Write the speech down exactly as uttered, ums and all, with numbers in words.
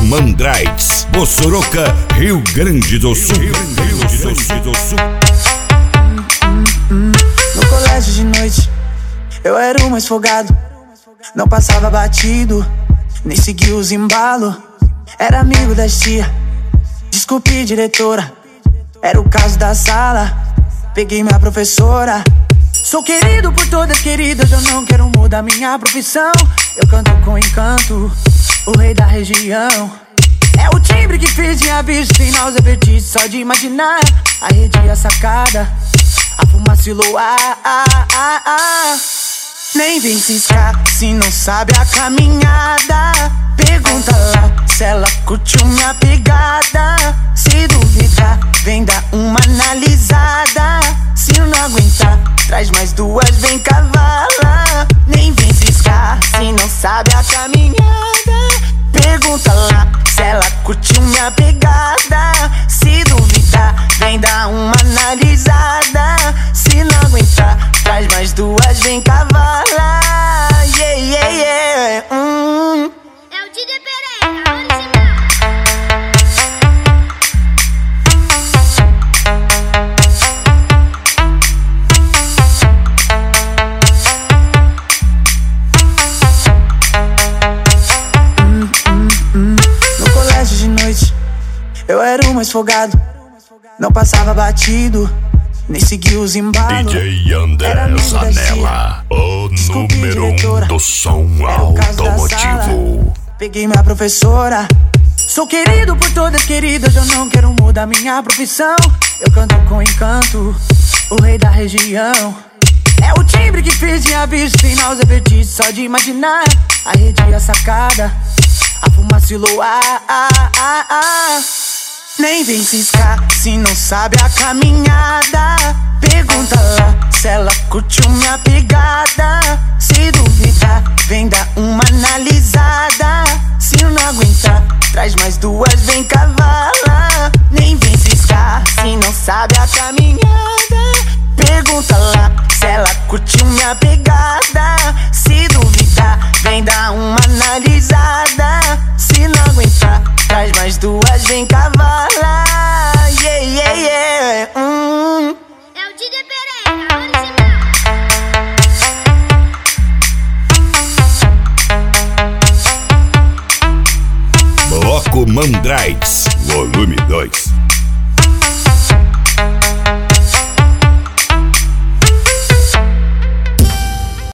Mandraites, Bossoroca, Rio Grande do Sul. Rio Grande do Sul. No colégio de noite, eu era o mais folgado. Não passava batido, nem seguia os embalos. Era amigo das tia, desculpe diretora. Era o caso da sala, peguei minha professora. Sou querido por todas queridas, eu não quero mudar minha profissão. Eu canto com encanto, o rei da região. É o timbre que fez minha bicha sem náusea, vertigem só de imaginar. A rede e a sacada, a fumaça e luar. ah, ah, ah. Nem vem ciscar se não sabe a caminhada. Pergunta lá se ela curtiu minha pegada. Se duvidar, vem dar uma analisada. Se não aguentar, traz mais duas, vem cavala. Nem vem ciscar se não sabe a caminhada. Pergunta lá se ela curtiu minha pegada. Se duvidar, vem dar uma analisada. Se não aguentar, traz mais duas, vem cavala. Yeah, yeah, yeah. Hum. É o D J Pereira, original. hum, hum, hum. No colégio de noite, eu era o mais folgado. Não passava batido, nem seguia os embalos. D J André Zanella, o número um do som automotivo. Peguei minha professora. Sou querido por todas queridas, eu não quero mudar minha profissão. Eu canto com encanto, o rei da região. É o timbre que fez minha bicha sem náusea, vertigem só de imaginar. A rede e a sacada, a fumaça e luar. ah, ah, ah. Nem vem ciscar se não sabe a caminhada. Pergunta lá se ela curtiu minha pegada. Se duvidar, vem dar uma analisada. Se não aguentar, traz mais duas, vem cavala. Nem vem ciscar se não sabe a caminhada. Pergunta lá se ela curtiu minha pegada. Se duvidar, vem dar uma analisada. Se não aguentar, traz mais duas, vem cavala. Yeah, yeah, yeah. Hum. É o D J Pereira, original. Bloco Mandraites, volume dois.